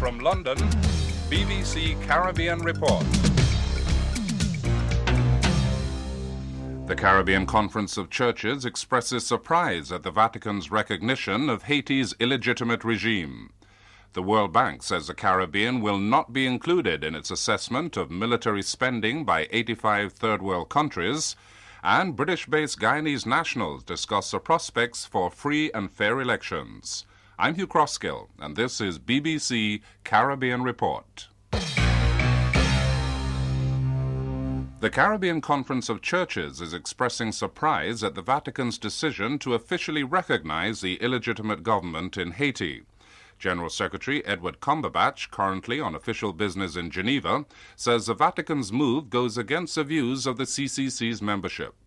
From London, BBC Caribbean Report. The Caribbean Conference of Churches expresses surprise at the Vatican's recognition of Haiti's illegitimate regime. The World Bank says the Caribbean will not be included in its assessment of military spending by 85 third world countries, and British-based Guyanese nationals discuss the prospects for free and fair elections. I'm Hugh Crosskill, and this is BBC Caribbean Report. The Caribbean Conference of Churches is expressing surprise at the Vatican's decision to officially recognize the illegitimate government in Haiti. General Secretary Edward Cumberbatch, currently on official business in Geneva, says the Vatican's move goes against the views of the CCC's membership.